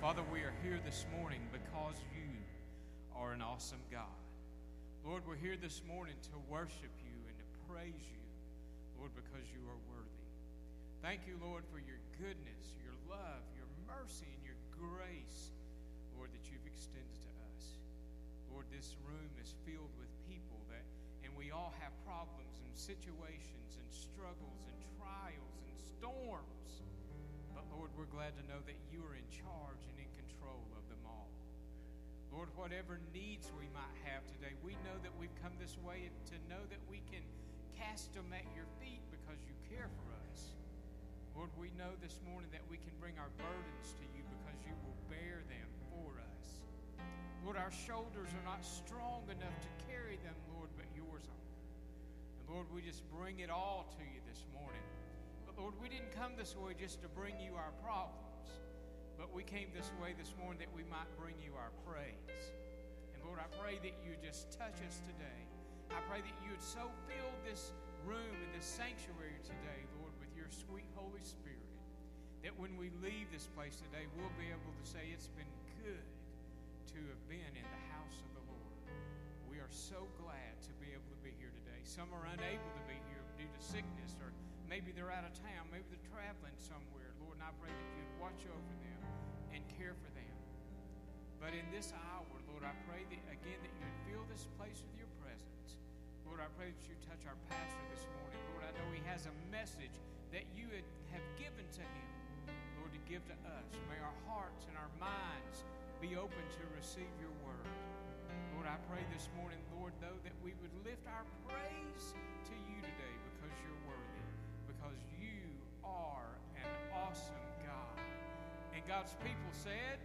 Father, we are here this morning because you are an awesome God. Lord, we're here this morning to worship you and to praise you, Lord, because you are worthy. Thank you, Lord, for your goodness, your love, your mercy, and your grace, Lord, that you've extended to us. Lord, this room is filled with people and we all have problems and situations and struggles and trials and storms. But Lord, we're glad to know that you are in charge and in control of them all. Lord, whatever needs we might have today, we know that we've come this way to know that we can cast them at your feet because you care for us. Lord, we know this morning that we can bring our burdens to you because you will bear them for us. Lord, our shoulders are not strong enough to carry them, Lord, but yours are. And Lord, we just bring it all to you this morning. But Lord, we didn't come this way just to bring you our problems, but we came this way this morning that we might bring you our praise. And Lord, I pray that you just touch us today. I pray that you would so fill this room and this sanctuary today, Lord, with your sweet Holy Spirit, that when we leave this place today, we'll be able to say it's been good to have been in the house of the Lord. We are so glad to be able to be here today. Some are unable to be here due to sickness, or maybe they're out of town, maybe they're traveling somewhere. Lord, and I pray that you'd watch over them and care for them. But in this hour, Lord, I pray that again that you would fill this place with your presence. Lord, I pray that you touch our pastor this morning. Lord, I know he has a message that you have given to him, Lord, to give to us. May our hearts and our minds be open to receive your word. Lord, I pray this morning, Lord, though, that we would lift our praise to you today because you're worthy, because you are an awesome God. And God's people said,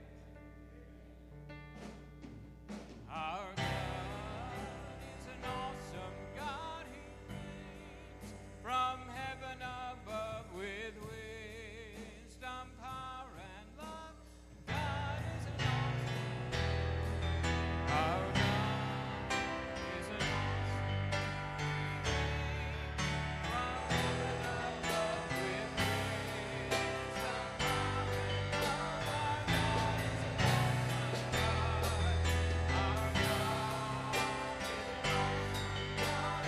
our God is an awesome God. He reigns from heaven above with wisdom, power, and love. God is an awesome God. Our God is an awesome God. From heaven above with wisdom, power, and love. Our God is an awesome God. Our God is an awesome God.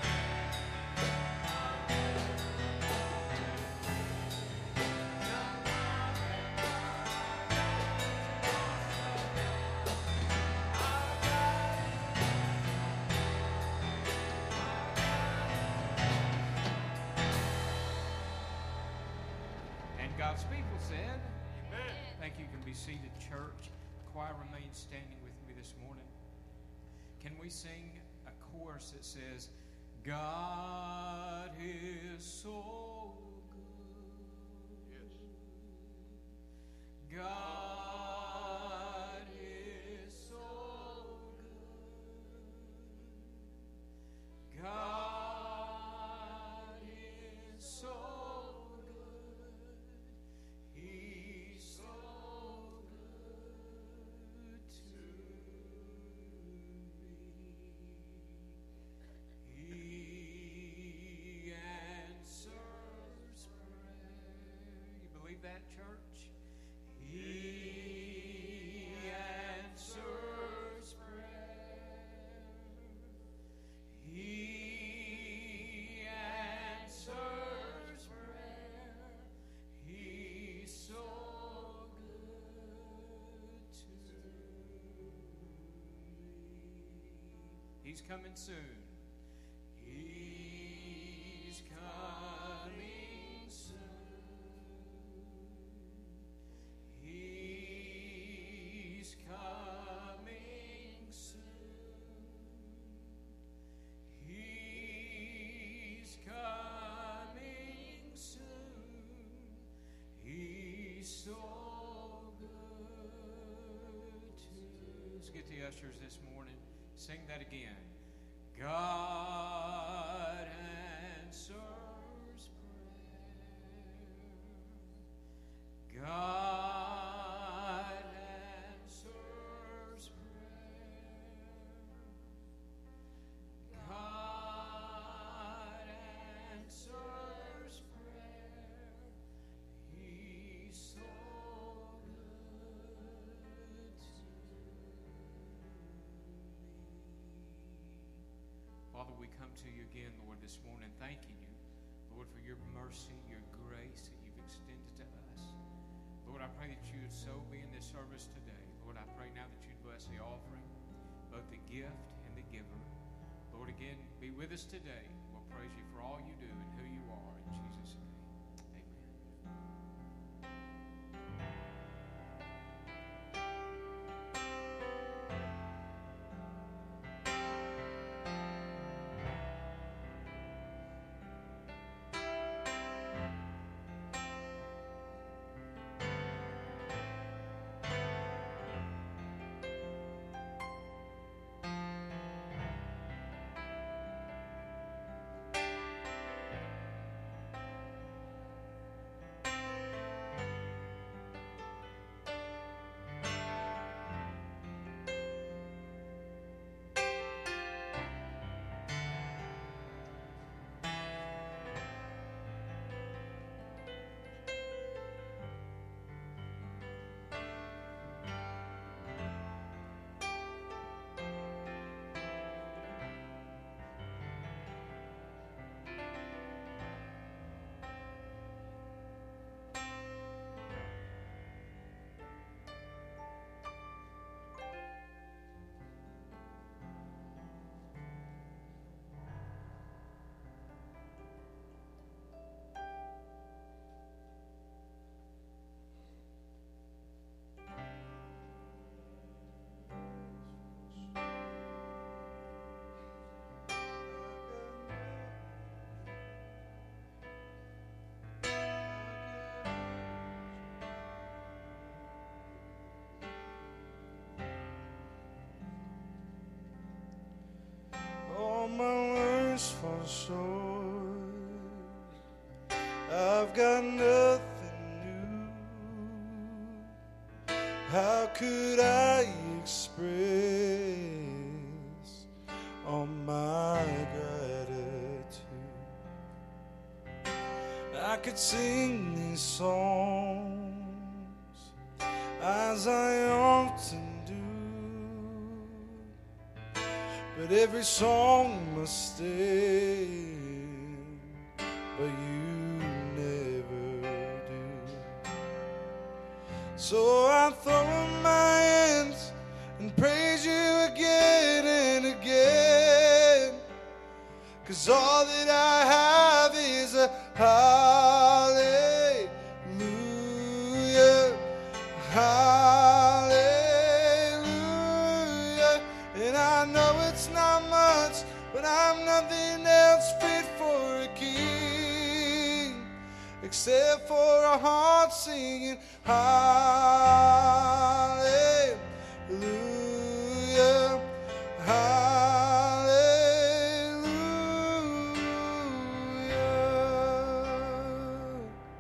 And God's people said, Amen. Thank you. You can be seated, church. Choir remains standing with me this morning. Can we sing a chorus that says, God is so good. Yes. God is so good. God is so good. He's so good to me. He answers prayer. You believe that, church? He answers prayer. He answers prayer. He's so good to me. He's coming soon. He's coming soon. He's coming soon. He's coming soon. He's so good to. Let's get the ushers this morning. Sing that again. God answers prayer. God answers prayer. God answers prayer. He's so good to you again, Lord, this morning, thanking you, Lord, for your mercy, your grace that you've extended to us. Lord, I pray that you would so be in this service today. Lord, I pray now that you'd bless the offering, both the gift and the giver. Lord, again, be with us today. We'll praise you for all you do and who you are. In Jesus' name, All my words fall short. I've got nothing new. How could I express all my gratitude? I could sing these songs as I often do, but every song must end, but you never do. So I throw up my hands and praise you again and again, 'cause all that I have is a hallelujah, hallelujah. And I know it's not much, but I'm nothing else fit for a king, except for a heart singing hallelujah, hallelujah.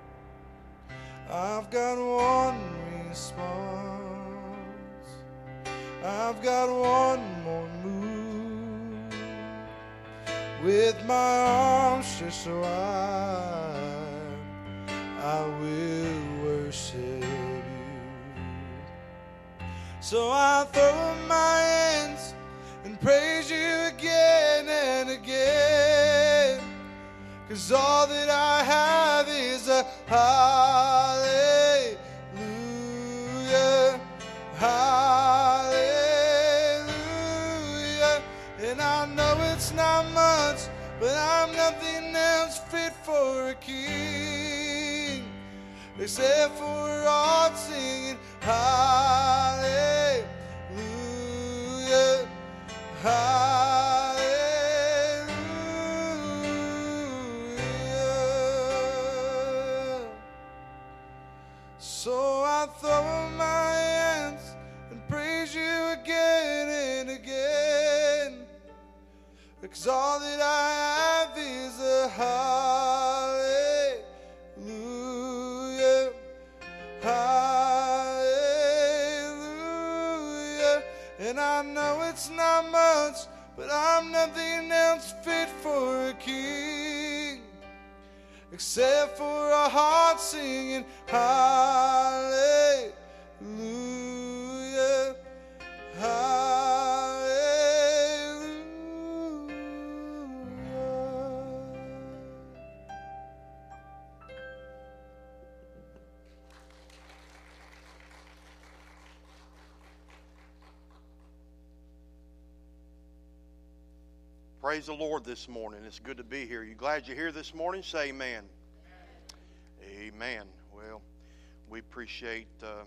I've got one response, I've got one more move, with my arms stretched wide, I will worship you. So I throw up my hands and praise you again and again, 'cause all that I have is a hallelujah, hallelujah. And I know it's not much, but I'm nothing else fit for a king, except for a heart singing hallelujah, hallelujah. So I throw up my hands and praise you again and again, 'cause all that I have is a hallelujah, hallelujah. And I know it's not much, but I'm nothing else fit for a king, except for a heart singing hallelujah, hallelujah. Praise the Lord this morning. It's good to be here. You glad you're here this morning? Say amen. Amen. Well, we appreciate the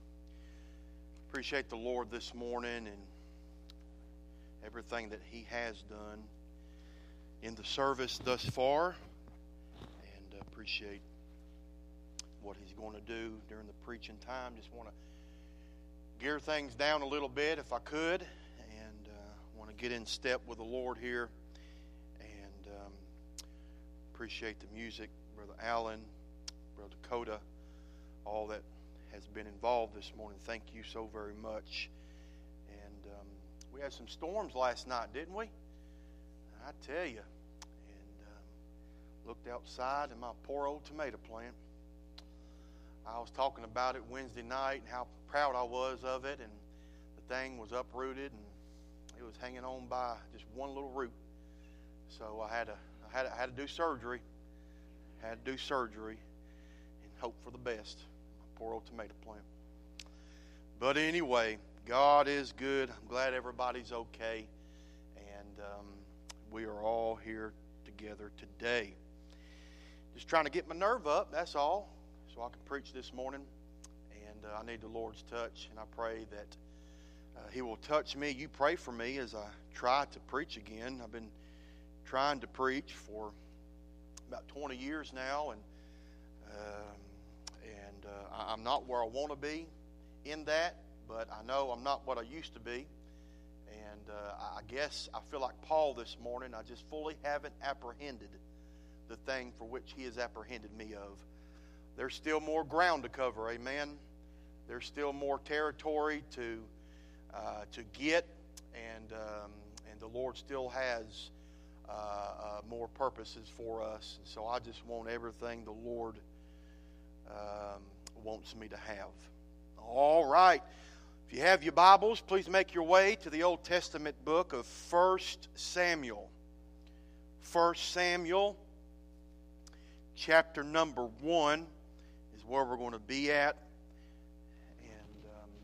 Lord this morning and everything that He has done in the service thus far, and appreciate what He's going to do during the preaching time. Just want to gear things down a little bit if I could, and want to get in step with the Lord here, and appreciate the music, Brother Allen, Brother Dakota, all that has been involved this morning. Thank you so very much. And we had some storms last night, didn't we? I tell you. And looked outside and my poor old tomato plant. I was talking about it Wednesday night and how proud I was of it, and the thing was uprooted and it was hanging on by just one little root. So I had to do surgery. Had to do surgery and hope for the best. My poor old tomato plant. But anyway, God is good. I'm glad everybody's okay, and we are all here together today. Just trying to get my nerve up, that's all, so I can preach this morning. And I need the Lord's touch, and I pray that He will touch me. You pray for me as I try to preach again. I've been trying to preach for about 20 years now, and I'm not where I want to be in that, but I know I'm not what I used to be. And I guess I feel like Paul this morning. I just fully haven't apprehended the thing for which He has apprehended me of. There's still more ground to cover, amen. There's still more territory to get, and the Lord still has more purposes for us. And so I just want everything the Lord wants me to have. All right. If you have your Bibles, please make your way to the Old Testament book of 1 Samuel. 1 Samuel, chapter number 1 is where we're going to be at. And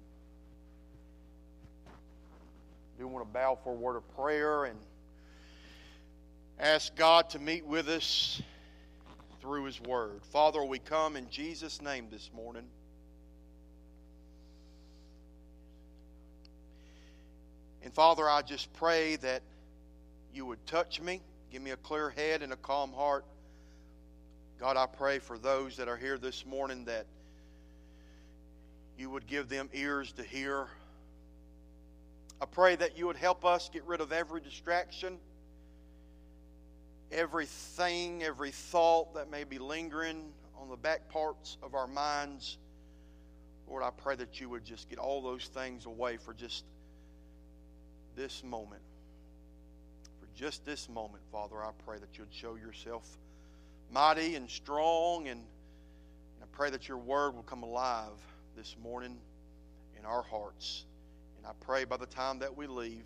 I do want to bow for a word of prayer and ask God to meet with us through His Word. Father, we come in Jesus' name this morning. And Father, I just pray that You would touch me, give me a clear head and a calm heart. God, I pray for those that are here this morning that You would give them ears to hear. I pray that You would help us get rid of every distraction, everything, every thought that may be lingering on the back parts of our minds. Lord, I pray that You would just get all those things away for just this moment. For just this moment, Father, I pray that You'd show Yourself mighty and strong, and I pray that Your Word will come alive this morning in our hearts. And I pray by the time that we leave,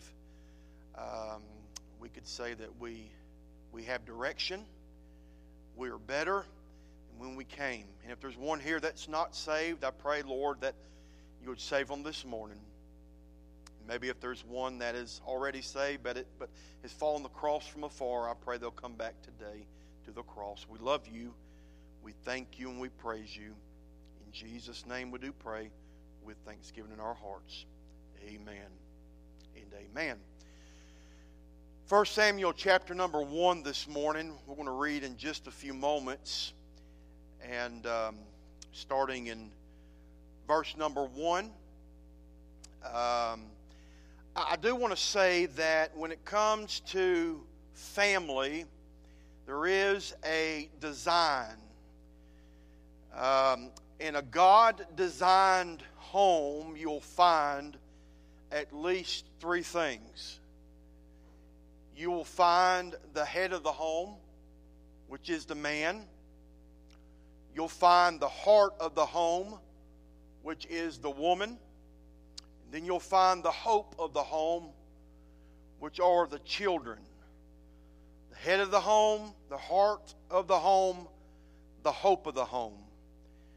we could say that we have direction, we are better than when we came. And if there's one here that's not saved, I pray, Lord, that You would save them this morning. Maybe if there's one that is already saved but has fallen the cross from afar, I pray they'll come back today to the cross. We love You, we thank You, and we praise You. In Jesus' name we do pray with thanksgiving in our hearts. Amen and amen. 1 Samuel chapter number 1 this morning. We're going to read in just a few moments. And starting in verse number 1. I do want to say that when it comes to family, there is a design. In a God-designed home, you'll find at least 3 things. You will find the head of the home, which is the man. You'll find the heart of the home, which is the woman. And then you'll find the hope of the home, which are the children. The head of the home, the heart of the home, the hope of the home.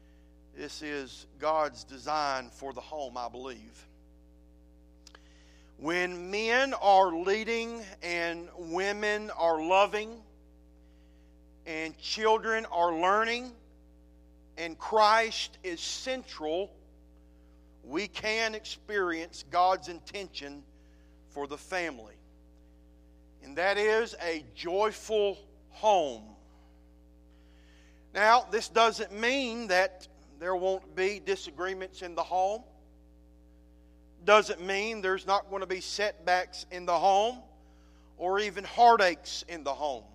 This is God's design for the home, I believe. When men are leading and women are loving and children are learning and Christ is central, we can experience God's intention for the family. And that is a joyful home. Now, this doesn't mean that there won't be disagreements in the home. Doesn't mean there's not going to be setbacks in the home or even heartaches in the home.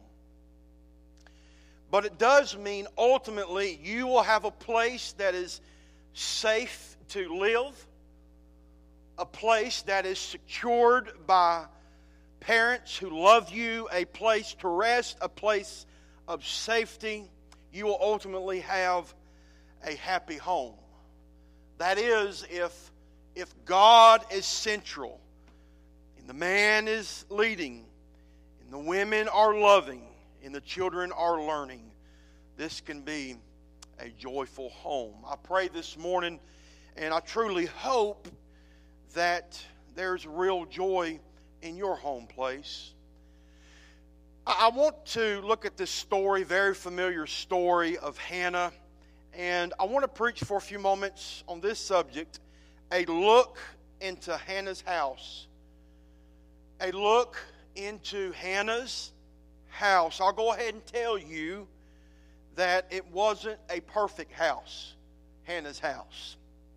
But it does mean ultimately you will have a place that is safe to live, a place that is secured by parents who love you, a place to rest, a place of safety. You will ultimately have a happy home. That is, if God is central, and the man is leading, and the women are loving, and the children are learning, this can be a joyful home. I pray this morning, and I truly hope that there's real joy in your home place. I want to look at this story, very familiar story of Hannah, and I want to preach for a few moments on this subject, a look into Hannah's house. A look into Hannah's house. I'll go ahead and tell you that it wasn't a perfect house, Hannah's house.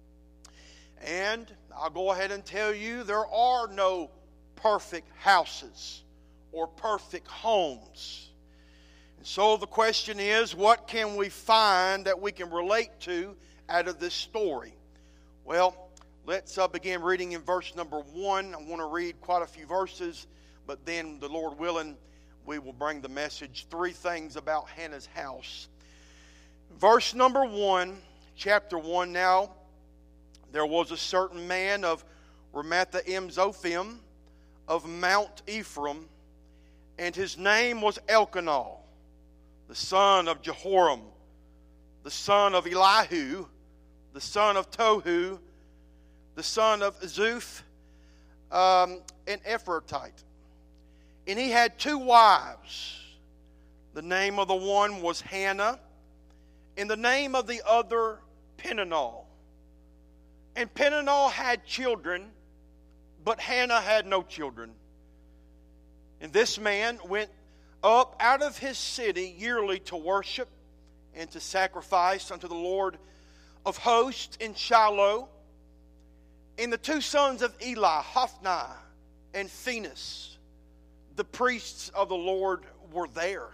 And I'll go ahead and tell you there are no perfect houses or perfect homes. And so the question is, what can we find that we can relate to out of this story? Well, let's begin reading in verse number 1. I want to read quite a few verses, but then, the Lord willing, we will bring the message. 3 things about Hannah's house. Verse number 1, chapter 1. Now, there was a certain man of Ramathaim Zophim of Mount Ephraim, and his name was Elkanah, the son of Jehoram, the son of Elihu, the son of Tohu, the son of Zuph, an Ephrathite. And he had 2 wives. The name of the one was Hannah, and the name of the other Peninnah. And Peninnah had children, but Hannah had no children. And this man went up out of his city yearly to worship and to sacrifice unto the Lord of hosts in Shiloh. And the 2 sons of Eli, Hophni and Phinehas, the priests of the Lord, were there.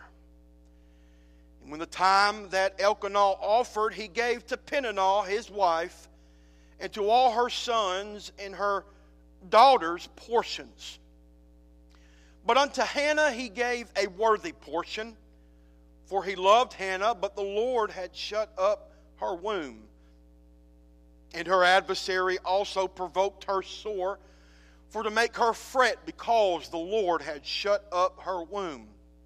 And when the time that Elkanah offered, he gave to Peninnah his wife, and to all her sons and her daughters portions. But unto Hannah he gave a worthy portion, for he loved Hannah, but the Lord had shut up her womb. And her adversary also provoked her sore, for to make her fret, because the Lord had shut up her womb.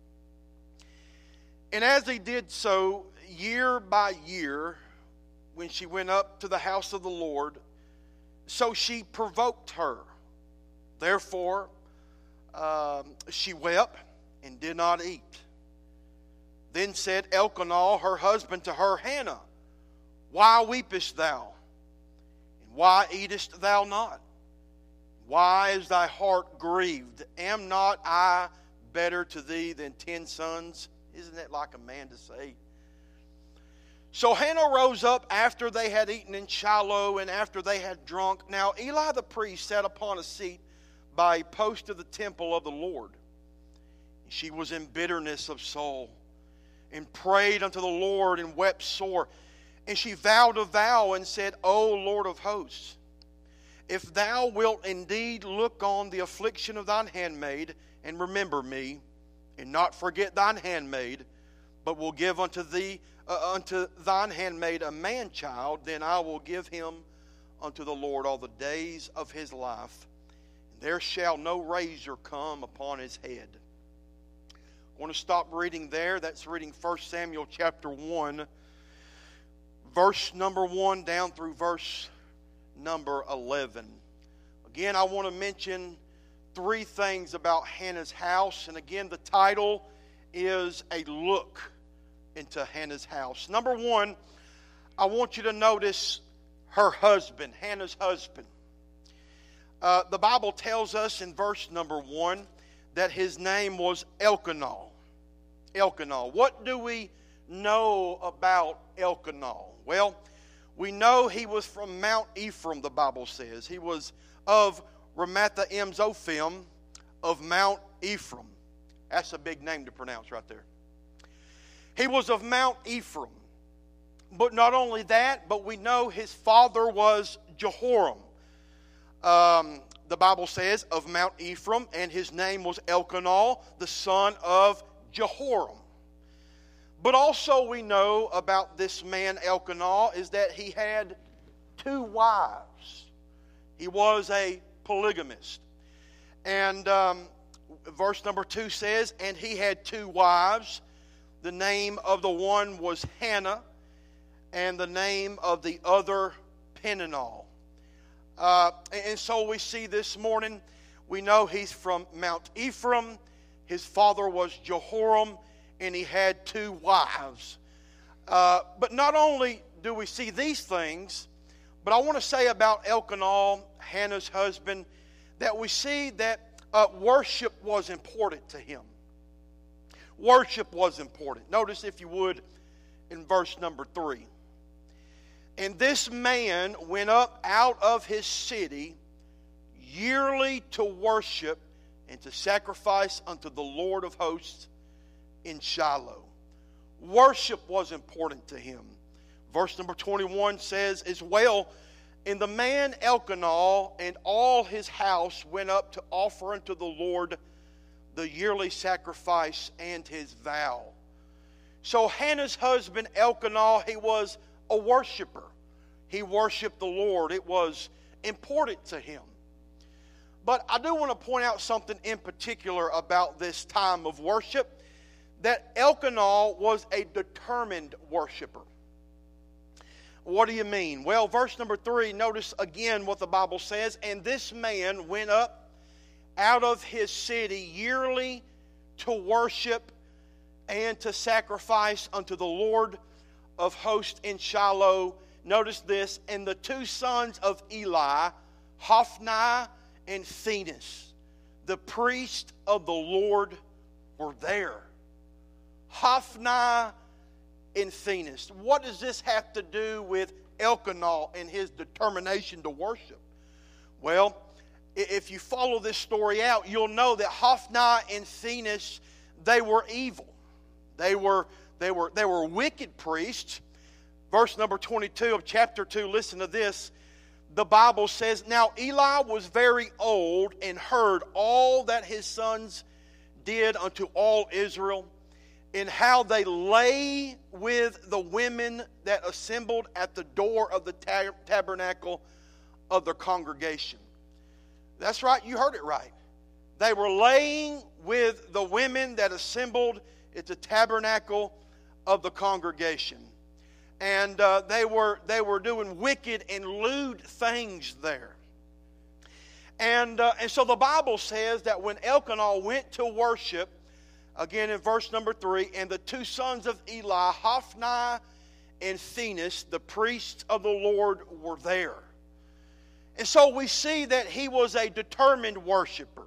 And as he did so, year by year, when she went up to the house of the Lord, so she provoked her. Therefore, she wept and did not eat. Then said Elkanah, her husband, to her, Hannah, why weepest thou? And why eatest thou not? Why is thy heart grieved? Am not I better to thee than 10 sons? Isn't that like a man to say? So Hannah rose up after they had eaten in Shiloh and after they had drunk. Now Eli the priest sat upon a seat by a post of the temple of the Lord. She was in bitterness of soul and prayed unto the Lord and wept sore. And she vowed a vow and said, O Lord of hosts, if thou wilt indeed look on the affliction of thine handmaid and remember me, and not forget thine handmaid, but will give unto thine handmaid a man-child, then I will give him unto the Lord all the days of his life, and there shall no razor come upon his head. I want to stop reading there. That's reading 1 Samuel chapter 1, verse number 1 down through verse number 11. Again, I want to mention 3 things about Hannah's house. And again, the title is A Look into Hannah's House. Number 1, I want you to notice her husband, Hannah's husband. The Bible tells us in verse number 1 that his name was Elkanah. Elkanah. What do we know about Elkanah? Well, we know he was from Mount Ephraim, the Bible says. He was of Ramathaim Zophim of Mount Ephraim. That's a big name to pronounce right there. He was of Mount Ephraim. But not only that, but we know his father was Jehoram. The Bible says of Mount Ephraim, and his name was Elkanah, the son of Jehoram. But also we know about this man Elkanah is that he had 2 wives. He was a polygamist. And verse number 2 says, and he had 2 wives. The name of the one was Hannah, and the name of the other Peninnah. And so we see this morning, we know he's from Mount Ephraim. His father was Jehoram, and he had 2 wives. But not only do we see these things, but I want to say about Elkanah, Hannah's husband, that we see that worship was important to him. Worship was important. Notice, if you would, in verse number 3. And this man went up out of his city yearly to worship and to sacrifice unto the Lord of hosts in Shiloh. Worship was important to him. Verse number 21 says as well, and the man Elkanah and all his house went up to offer unto the Lord the yearly sacrifice and his vow. So Hannah's husband Elkanah, he was a worshiper. He worshiped the Lord. It was important to him. But I do want to point out something in particular about this time of worship, that Elkanah was a determined worshiper. What do you mean? Well, verse number 3, notice again what the Bible says. And this man went up out of his city yearly to worship and to sacrifice unto the Lord of hosts in Shiloh. Notice this, and the 2 sons of Eli, Hophni and Phinehas, the priest of the Lord, were there. Hophni and Phinehas. What does this have to do with Elkanah and his determination to worship? Well, if you follow this story out, you'll know that Hophni and Phinehas, they were evil. They were wicked priests. Verse number 22 of chapter 2, listen to this. The Bible says, now Eli was very old and heard all that his sons did unto all Israel, and how they lay with the women that assembled at the door of the tabernacle of the congregation. That's right, you heard it right. They were laying with the women that assembled at the tabernacle of the congregation. And they were doing wicked and lewd things there. And so the Bible says that when Elkanah went to worship, again in verse number 3, and the 2 sons of Eli, Hophni and Phinehas, the priests of the Lord, were there. And so we see that he was a determined worshiper.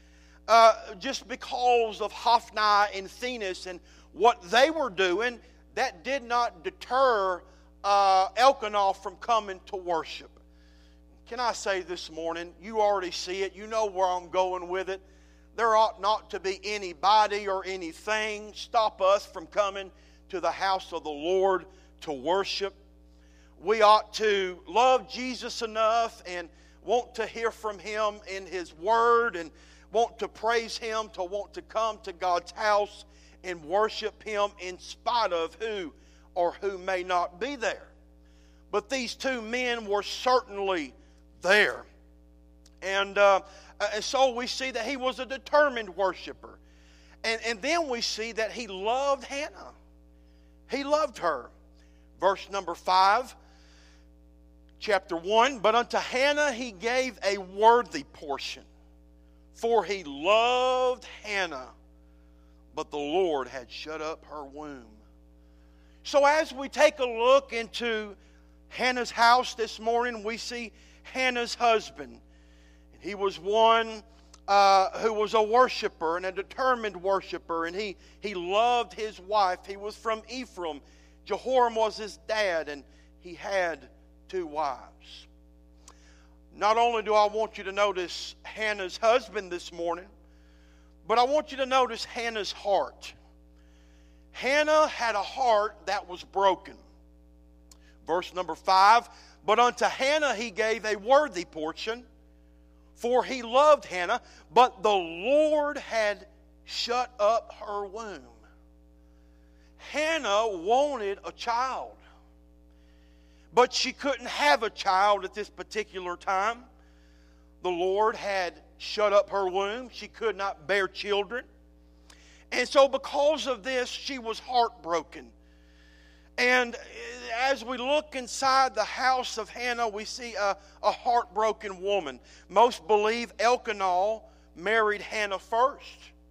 Just because of Hophni and Phinehas and what they were doing, that did not deter Elkanah from coming to worship. Can I say this morning, you already see it, you know where I'm going with it. There ought not to be anybody or anything stop us from coming to the house of the Lord to worship. We ought to love Jesus enough and want to hear from Him in His Word and want to praise Him, to want to come to God's house and worship Him in spite of who or who may not be there. But these 2 men were certainly there. And so we see that he was a determined worshiper. And then we see that he loved Hannah. He loved her. Verse number 5, chapter 1. But unto Hannah he gave a worthy portion, for he loved Hannah, but the Lord had shut up her womb. So as we take a look into Hannah's house this morning, we see Hannah's husband. He was one who was a worshiper and a determined worshiper, and he loved his wife. He was from Ephraim. Jehoram was his dad, and he had 2 wives. Not only do I want you to notice Hannah's husband this morning, but I want you to notice Hannah's heart. Hannah had a heart that was broken. Verse number 5, but unto Hannah he gave a worthy portion, for he loved Hannah, but the Lord had shut up her womb. Hannah wanted a child, but she couldn't have a child at this particular time. The Lord had shut up her womb. She could not bear children. And so because of this, she was heartbroken. And as we look inside the house of Hannah, we see a heartbroken woman. Most believe Elkanah married Hannah first.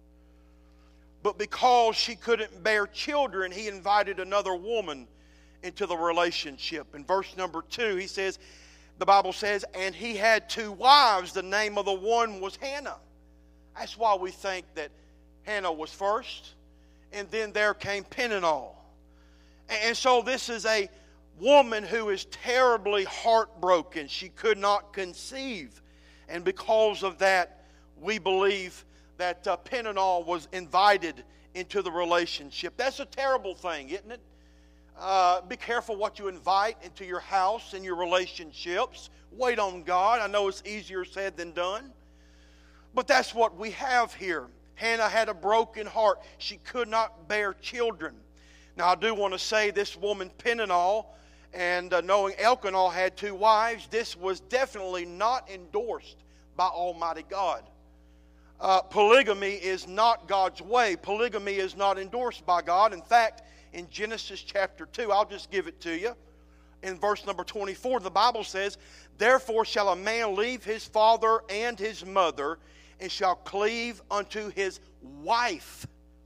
But because she couldn't bear children, he invited another woman into the relationship. In verse number 2, he says, the Bible says, and he had 2 wives. The name of the one was Hannah. That's why we think that Hannah was first, and then there came Peninnah. And so this is a woman who is terribly heartbroken. She could not conceive. And because of that, we believe that Peninnah was invited into the relationship. That's a terrible thing, isn't it? Be careful what you invite into your house and your relationships. Wait on God. I know it's easier said than done. But that's what we have here. Hannah had a broken heart. She could not bear children. Now, I do want to say this woman, Peninnah, and knowing Elkanah had 2 wives, this was definitely not endorsed by Almighty God. Polygamy is not God's way. Polygamy is not endorsed by God. In fact, in Genesis chapter 2, I'll just give it to you. In verse number 24, the Bible says, therefore shall a man leave his father and his mother, and shall cleave unto his wife,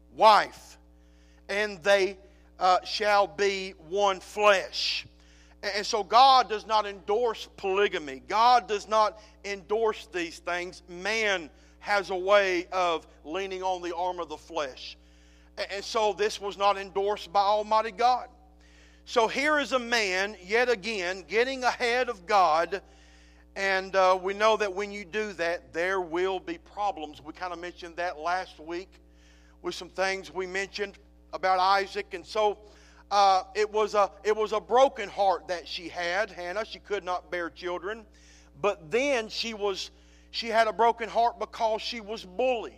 and they shall be one flesh. And so God does not endorse polygamy. God does not endorse these things. Man has a way of leaning on the arm of the flesh. And so this was not endorsed by Almighty God. So here is a man, yet again, getting ahead of God. And we know that when you do that, there will be problems. We kind of mentioned that last week with some things we mentioned about Isaac. And so it was a broken heart that she had, Hannah. She could not bear children. But then she had a broken heart because she was bullied.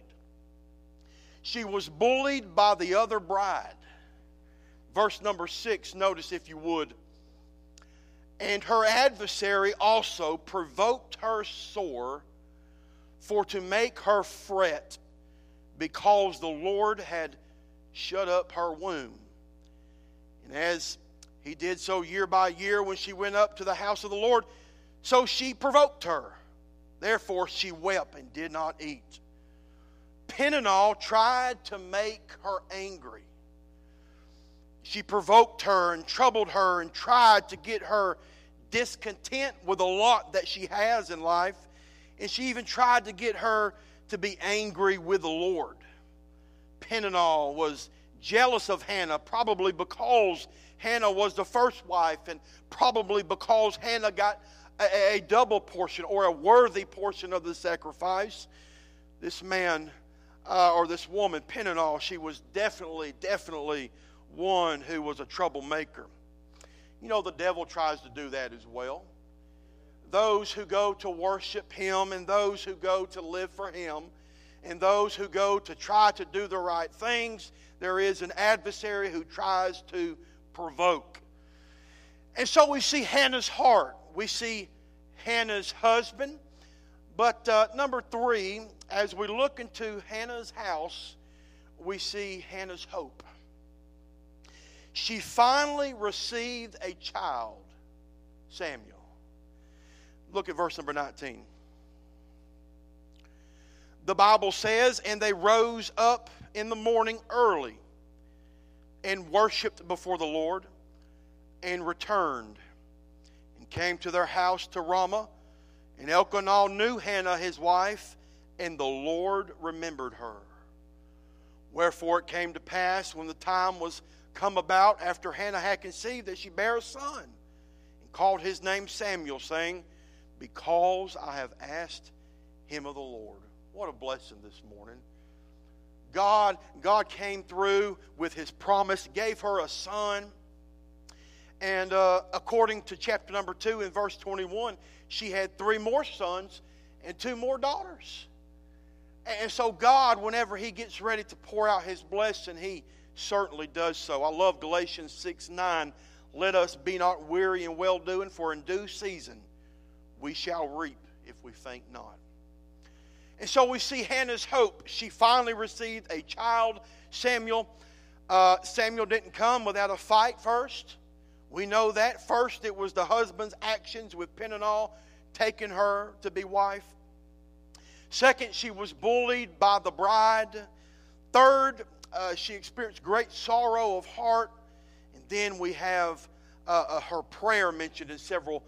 She was bullied by the other bride. Verse number 6, notice if you would. And her adversary also provoked her sore, for to make her fret, because the Lord had shut up her womb. And as he did so year by year when she went up to the house of the Lord, so she provoked her. Therefore she wept and did not eat. Peninnah tried to make her angry. She provoked her and troubled her and tried to get her discontent with a lot that she has in life. And she even tried to get her to be angry with the Lord. Peninnah was jealous of Hannah, probably because Hannah was the first wife, and probably because Hannah got a double portion or a worthy portion of the sacrifice. This man, or this woman, Peninnah, she was definitely one who was a troublemaker. You know, the devil tries to do that as well. Those who go to worship him, and those who go to live for him, and those who go to try to do the right things, there is an adversary who tries to provoke. And so we see Hannah's heart. We see Hannah's husband. But number 3, as we look into Hannah's house, we see Hannah's hope. She finally received a child, Samuel. Look at verse number 19. The Bible says, and they rose up in the morning early and worshiped before the Lord and returned and came to their house to Ramah. And Elkanah knew Hannah his wife, and the Lord remembered her. Wherefore it came to pass, when the time was come about after Hannah had conceived, that she bare a son, and called his name Samuel, saying, Because I have asked him of the Lord. What a blessing this morning. God came through with His promise, gave her a son. And according to chapter number 2 in verse 21, she had 3 more sons and 2 more daughters. And so God, whenever He gets ready to pour out His blessing, He certainly does so. I love Galatians 6:9. Let us be not weary in well-doing, for in due season we shall reap if we faint not. And so we see Hannah's hope. She finally received a child, Samuel. Samuel didn't come without a fight first. We know that. First, it was the husband's actions with Peninnah taking her to be wife. Second, she was bullied by the bride. Third, she experienced great sorrow of heart. And then we have her prayer mentioned in several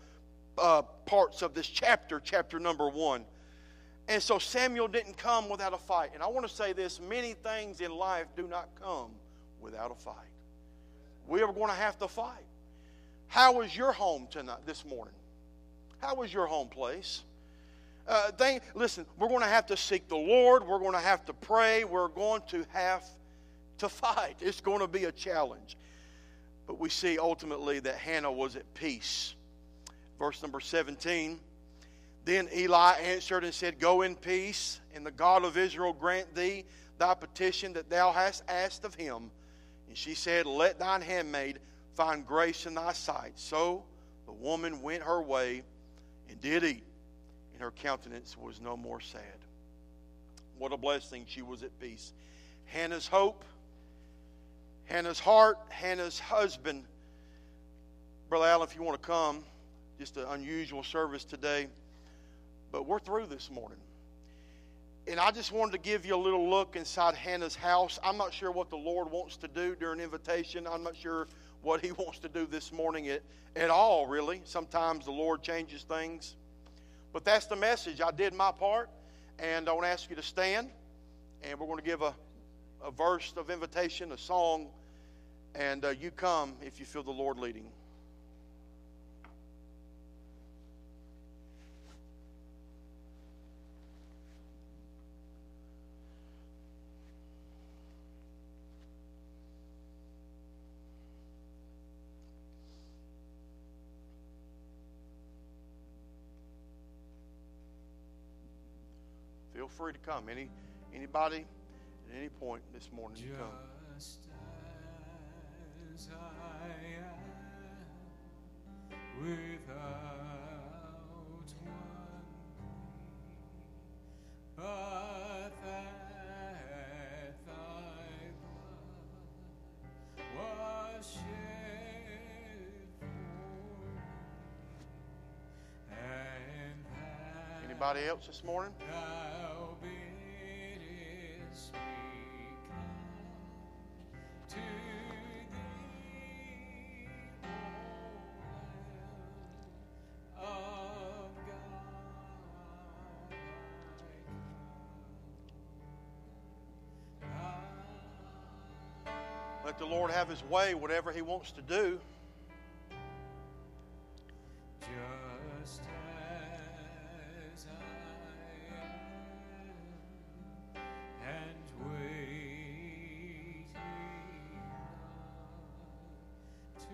parts of this chapter, chapter number 1. And so Samuel didn't come without a fight. And I want to say this, many things in life do not come without a fight. We are going to have to fight. How is your home tonight, this morning? How is your home place? Listen, we're going to have to seek the Lord. We're going to have to pray. We're going to have to fight. It's going to be a challenge. But we see ultimately that Hannah was at peace. Verse number 17. Then Eli answered and said, Go in peace, and the God of Israel grant thee thy petition that thou hast asked of him. And she said, Let thine handmaid find grace in thy sight. So the woman went her way and did eat, and her countenance was no more sad. What a blessing. She was at peace. Hannah's hope, Hannah's heart, Hannah's husband. Brother Allen, if you want to come, just an unusual service today. But we're through this morning. And I just wanted to give you a little look inside Hannah's house. I'm not sure what the Lord wants to do during invitation. I'm not sure what He wants to do this morning at all, really. Sometimes the Lord changes things. But that's the message. I did my part. And I want to ask you to stand. And we're going to give a verse of invitation, a song. And you come if you feel the Lord leading. Feel free to come. Anybody at any point this morning, you come. Just as I am, without one plea, but that thy blood was shed for me, and that Anybody else this morning? thou biddest me come to thee, O Lamb of God. Let the Lord have His way, whatever He wants to do. Just as I am, and waiting to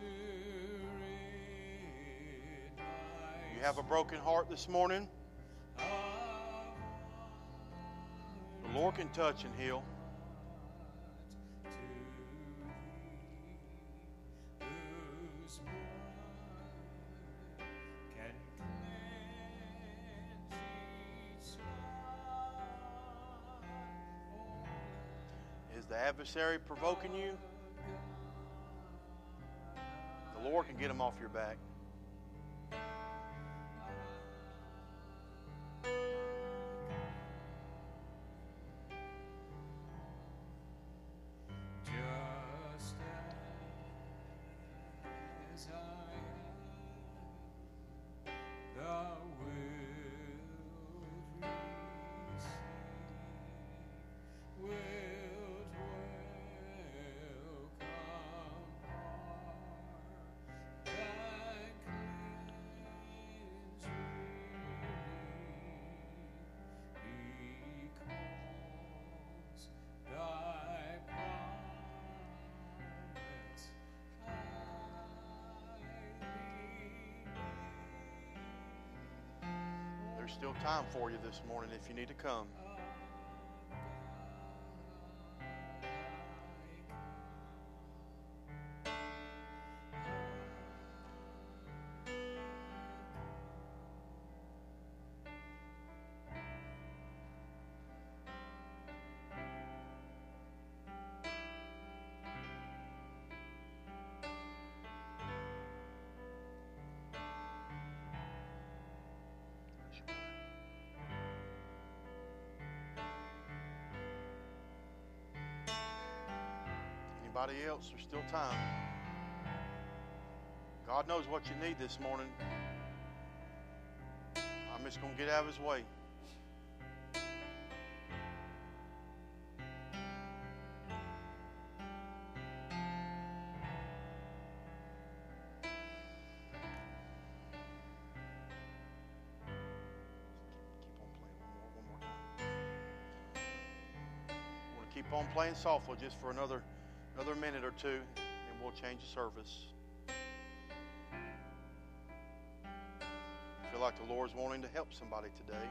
rid my You have a broken heart this morning, of the Lord can touch and heal. to thee, whose blood can cleanse each one. Is the adversary provoking you? The Lord can get him off your back. still time for you this morning if you need to come. Anybody else? There's still time. God knows what you need this morning. I'm just going to get out of His way. Keep on playing softly just for another minute or two, and we'll change the service. I feel like the Lord's wanting to help somebody today.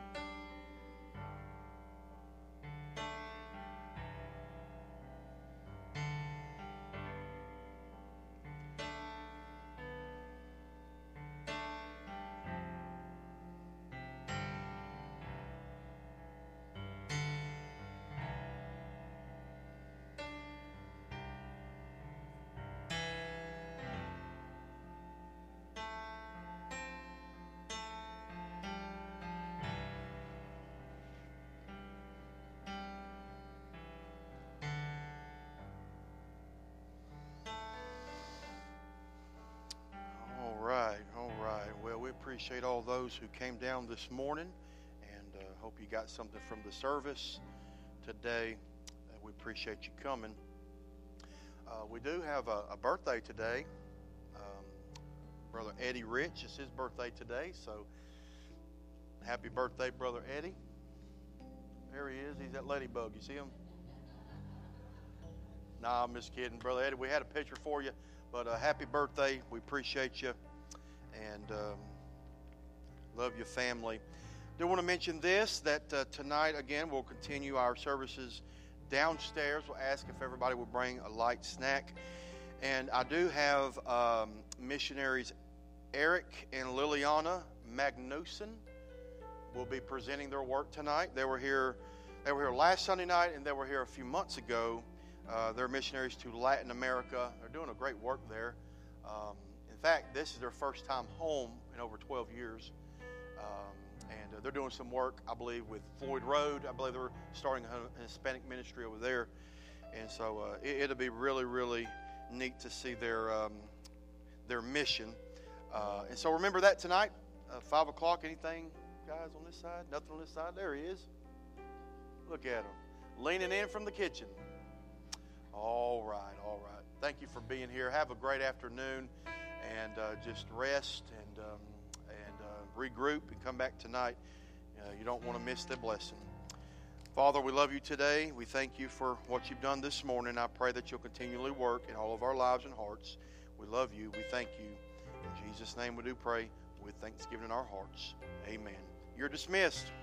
All right. Well, we appreciate all those who came down this morning, and hope you got something from the service today. We appreciate you coming. We do have a birthday today. Brother Eddie Rich, it's his birthday today, so happy birthday, Brother Eddie. There he is. He's that ladybug. You see him? Nah, I'm just kidding. Brother Eddie, we had a picture for you, but happy birthday. We appreciate you, and love your family. Do want to mention this, that tonight, again, we'll continue our services downstairs. We'll ask if everybody will bring a light snack. And I do have missionaries Eric and Liliana Magnuson will be presenting their work tonight. They were here last Sunday night, and they were here a few months ago. They're missionaries to Latin America. They're doing a great work there. In fact, this is their first time home in over 12 years. And they're doing some work, I believe, with Floyd Road. I believe they're starting a Hispanic ministry over there. And so it'll be really, really neat to see their mission. And so remember that tonight, 5 o'clock. Anything, guys, on this side? Nothing on this side? There he is. Look at him, leaning in from the kitchen. All right. Thank you for being here. Have a great afternoon, and just rest and regroup and come back tonight. You don't want to miss the blessing. Father, we love you today. We thank you for what you've done this morning. I pray that you'll continually work in all of our lives and hearts. We love you. We thank you. In Jesus' name we do pray with thanksgiving in our hearts. Amen. You're dismissed.